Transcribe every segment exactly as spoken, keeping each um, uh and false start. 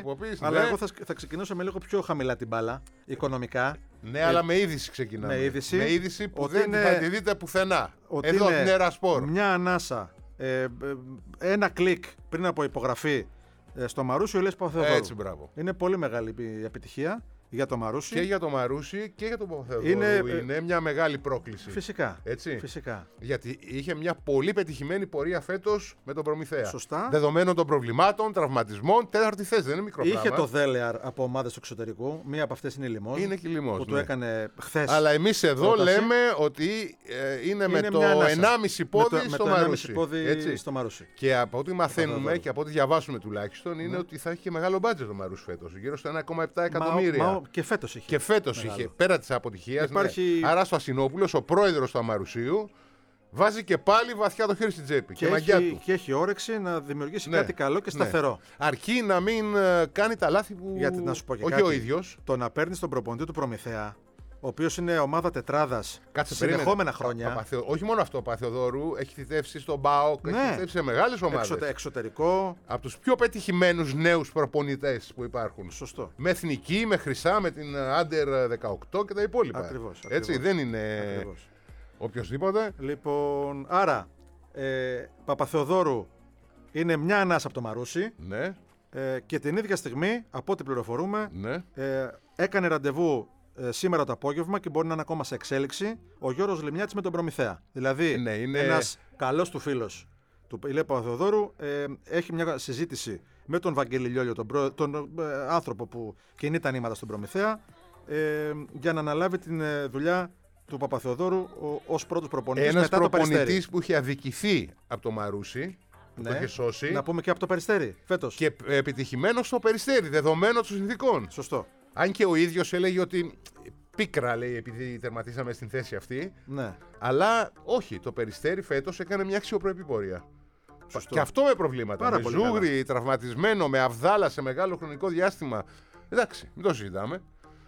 εκπομπής. Αλλά ναι. εγώ θα, θα ξεκινήσω με λίγο πιο χαμηλά την μπάλα, οικονομικά. Ναι, ε, αλλά με είδηση ξεκινάμε. Με είδηση, με είδηση που δεν είναι, θα τη δείτε πουθενά. Ότι Εδώ είναι την Ερασπορ. μια ανάσα, ε, ε, ένα κλικ πριν από υπογραφή ε, στο Μαρούσι ο Ηλίας Παπαθεοδόρου. Έτσι, μπράβο. Είναι πολύ μεγάλη η επιτυχία για το Μαρούσι. Και για το Μαρούσι και για τον Παπαθεοδόρου. Είναι, είναι μια μεγάλη πρόκληση. Φυσικά. Έτσι. Φυσικά. Γιατί είχε μια πολύ πετυχημένη πορεία φέτος με τον Προμηθέα. Σωστά. Δεδομένων των προβλημάτων, τραυματισμών, τέταρτη θέση. Δεν είναι μικρό Είχε πράγμα. το Δέλεαρ από ομάδες του εξωτερικού. Μία από αυτές είναι η Λιμός. Είναι και η Λιμός, που ναι. του έκανε χθες. Αλλά εμείς εδώ πρόταση. λέμε ότι ε, είναι, Είναι με το μια ανάσα. ενάμιση πόδι με το, στο με το Μαρούσι. πόδι Έτσι. στο Μαρούσι. Και από ό,τι μαθαίνουμε Παπαδόρου. και από ό,τι διαβάσουμε τουλάχιστον είναι Ναι. ότι θα έχει και μεγάλο μπάτζετ το Μαρούσι φέτος. Γύρω στα ένα κόμμα επτά Μα, εκατομμύρια. μα, και φέτος είχε. Και φέτος Μεγάλο. είχε, πέρα της αποτυχίας. Υπάρχει- Ναι. Άρα στο Ασινόπουλος, ο πρόεδρος του Αμαρουσίου, βάζει και πάλι βαθιά το χέρι στην τσέπη. Και, Και, μαγιά έχει, του. και έχει όρεξη να δημιουργήσει Ναι. κάτι καλό και σταθερό. Ναι. Αρκεί να μην ε, κάνει τα λάθη που. Γιατί να σου πω και όχι κάτι. ο ίδιος. Το να παίρνει τον προπονητή του Προμηθέα, ο οποίος είναι ομάδα τετράδας Κάτσε, συνεχόμενα περίμενε. χρόνια. Πα- Παπαθεο- Όχι μόνο αυτό, ο Παπαθεοδόρου έχει θητεύσει στον ΠΑΟΚ, Ναι. έχει θητεύσει σε μεγάλες ομάδες. Εξωτε, εξωτερικό. Από τους πιο πετυχημένους νέους προπονητές που υπάρχουν. Σωστό. Με εθνική, με χρυσά, με την Under δεκαοκτώ και τα υπόλοιπα. Ακριβώς, Έτσι, ακριβώς. δεν είναι Ακριβώς. οποιοσδήποτε. Λοιπόν, άρα, ε, Παπαθεοδόρου είναι μια ανάσα από το Μαρούσι Ναι, ε, και την ίδια στιγμή, από ό,τι πληροφορούμε, ναι. ε, έκανε ραντεβού ε, σήμερα το απόγευμα και μπορεί να είναι ακόμα σε εξέλιξη ο Γιώργος Λιμιάτης με τον Προμηθέα. Δηλαδή, Ναι, είναι- ένας καλός του φίλος του Ηλία Παπαθεοδόρου ε, έχει μια συζήτηση με τον Βαγγέλη Λιόλιο, τον, προ- τον ε, άνθρωπο που κινεί τα νήματα στον Προμηθέα, ε, για να αναλάβει την ε, δουλειά του Παπαθεοδόρου ως πρώτος προπονητής Ένας μετά το Περιστέρι. προπονητής που είχε αδικηθεί από το Μαρούσι, που το Ναι. είχε σώσει, Να πούμε και από το Περιστέρι φέτος. και επιτυχημένο στο Περιστέρι, δεδομένο των συνθηκών. Σωστό. Αν και ο ίδιος έλεγε ότι πίκρα, λέει, επειδή τερματίσαμε στην θέση αυτή. Ναι. Αλλά όχι, το Περιστέρι φέτος έκανε μια αξιοπρεπή πορεία. Σωστό. Και αυτό με προβλήματα. Πάρα με πολύ ζούγρι, τραυματισμένο, με Αβδάλα σε μεγάλο χρονικό διάστημα. Εντάξει, μην το συζητάμε.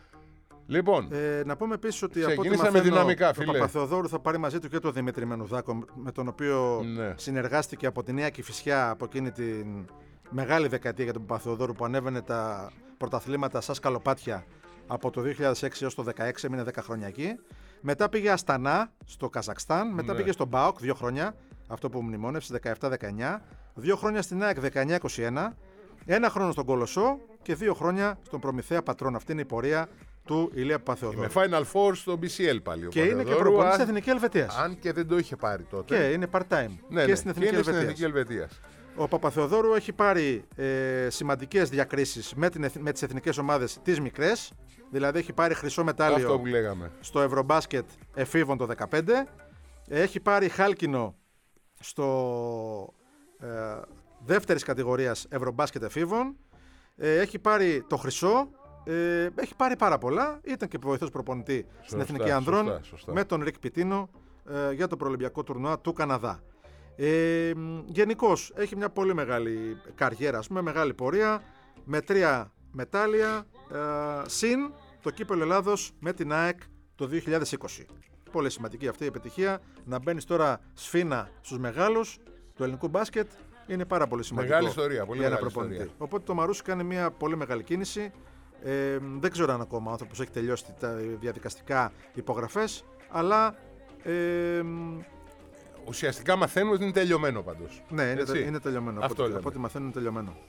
Λοιπόν, Ε, να πούμε επίσης ότι από ό,τι ξεκινήσαμε μαθαίνω, δυναμικά, ο φίλε. Παπαθεοδόρου θα πάρει μαζί του και τον Δημήτρη Μενουδάκο, με τον οποίο Ναι. συνεργάστηκε από τη Νέα Κηφισιά από εκείνη την μεγάλη δεκαετία για τον Παπαθεοδόρου που ανέβαινε τα πρωταθλήματα σαν σκαλοπάτια από το δύο χιλιάδες έξι έως το δύο χιλιάδες δεκαέξι, έμεινε δέκα χρόνια εκεί. Μετά πήγε Αστανά στο Καζακστάν, μετά Ναι. πήγε στον ΠΑΟΚ δύο χρόνια, αυτό που μνημόνευσε, δεκαεπτά δεκαεννιά, δύο χρόνια στην ΑΕΚ δεκαεννιά είκοσι ένα, ένα χρόνο στον Κολοσσό και δύο χρόνια στον Προμηθέα Πατρών. Αυτή είναι η πορεία του Ηλία Παπαθεοδόρου. με Final Four στο μπι σι ελ πάλι. Ο Και είναι και Παπαθεοδόρου, προπονητής αν- στην Εθνική Ελβετίας. Αν και δεν το είχε πάρει τότε. Και είναι part-time. Ναι, και ναι, στην και Εθνική είναι στην Ελβετίας. Εθνική Ελβετίας. Ο Παπαθεοδόρου έχει πάρει ε, σημαντικές διακρίσεις με, την, εθ- με τις εθνικές ομάδες τις μικρές. Δηλαδή έχει πάρει χρυσό Αυτό μετάλλιο που λέγαμε. στο Ευρωμπάσκετ εφήβων το δεκαπέντε. Έχει πάρει χάλκινο στο ε, δεύτερης κατηγορίας Ευρωμπάσκετ εφήβων. Ε, έχει πάρει το χρυσό. Ε, έχει πάρει πάρα πολλά. Ήταν και βοηθός προπονητή στην Σωστά, Εθνική Ανδρών σωστά, σωστά. με τον Ρικ Πιτίνο ε, για το προολυμπιακό τουρνουά του Καναδά. Ε, γενικώς έχει μια πολύ μεγάλη καριέρα, ας πούμε, μεγάλη πορεία με τρία μετάλλια ε, συν το κύπελλο Ελλάδος με την ΑΕΚ το δύο χιλιάδες είκοσι. Πολύ σημαντική αυτή η επιτυχία. Να μπαίνεις τώρα σφήνα στους μεγάλους του ελληνικού μπάσκετ είναι πάρα πολύ σημαντικό. Μεγάλη ιστορία, πολύ για ένα μεγάλη προπονητή. ιστορία. Οπότε το Μαρούσι κάνει μια πολύ μεγάλη κίνηση. Ε, δεν ξέρω αν ακόμα ο άνθρωπος έχει τελειώσει τα διαδικαστικά υπογραφές, αλλά ε, Ουσιαστικά μαθαίνουμε ότι είναι τελειωμένο πάντως. ναι, είναι, Έτσι. είναι τελειωμένο. Αυτό από, ό,τι- λέμε. από ό,τι μαθαίνω είναι τελειωμένο.